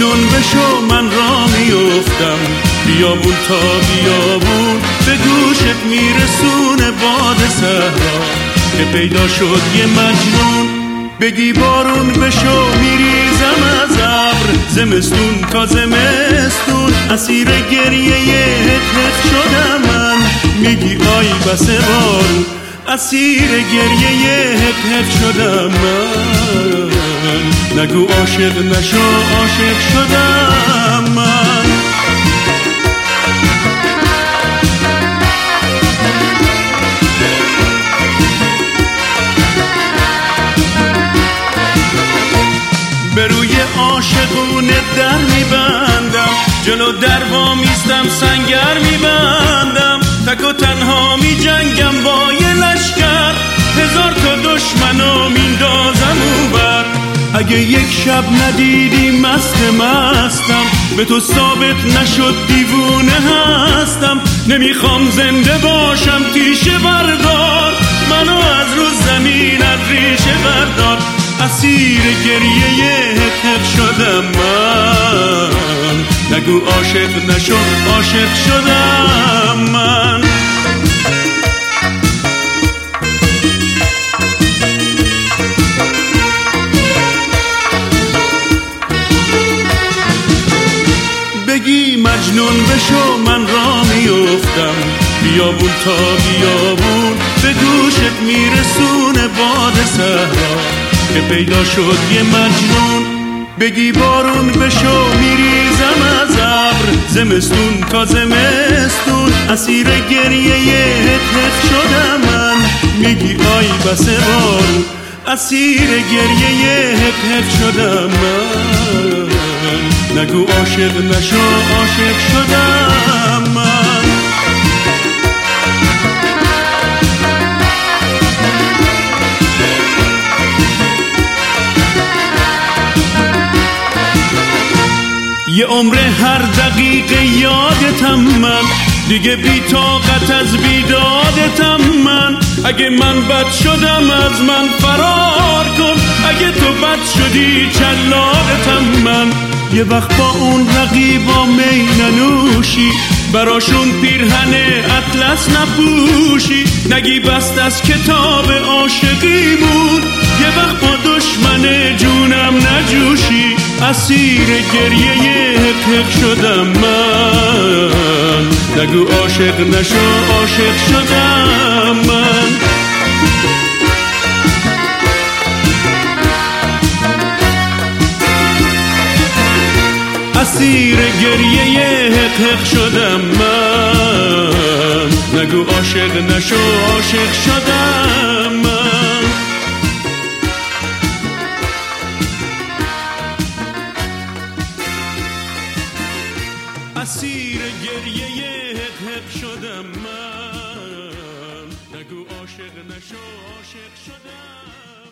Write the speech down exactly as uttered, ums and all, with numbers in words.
مجنون بشو من را میافتم، بیابون تا بیابون به گوشت میرسونه باد صحرا که پیدا شد یه مجنون. بگی بارون بشو میریزم از ابر، زمستون تا زمستون اسیر گریه هت شدم من. میگی آی بس بارون اسیر گریه هت شدم من. نگو عاشق نشو عاشق شدم من. به روی عاشقونه در میبندم، جلو در وا میستم سنگر میبندم. تک و تنها میجنگم با یه لشکر، هزار تا دشمنو میندازم اونور. اگه یک شب ندیدی مست مستم، به تو ثابت نشد دیوونه هستم. نمیخوام زنده باشم تیشه بردار، منو از رو زمین از ریشه بردار. اسیر گریه هت شدم من. نگو عاشق نشو عاشق شدم من. بگی مجنون بشو من را میافتم، بیابون تا بیابون به گوشت میرسونه باد صحرا که پیدا شد یه مجنون. بگی بارون بشو میریزم از ابر، زمستون تا زمستون اسیر گریه هت شدم من. میگی آی بس بارون اسیر گریه هت شدم من. نگو عاشق نشو عاشق شدم من. یه عمر هر دقیقه یادتم من، دیگه بی طاقت از بیدادتم من. اگه من بد شدم از من فرار کن، اگه تو بد شدی چلاقتم من. یه وقت با اون رقیبا می ننوشی، براشون پیرهن اطلس نپوشی. نگی بست از کتاب عاشقیمون، یه وقت با دشمن جونم نجوشی. اسیر گریه هت شدم من. نگو عاشق نشو عاشق شدم من. اسیر گریه هت شدم من. نگو عاشق نشو عاشق شدم من. اسیر گریه هت شدم من. نگو عاشق نشو عاشق شدم.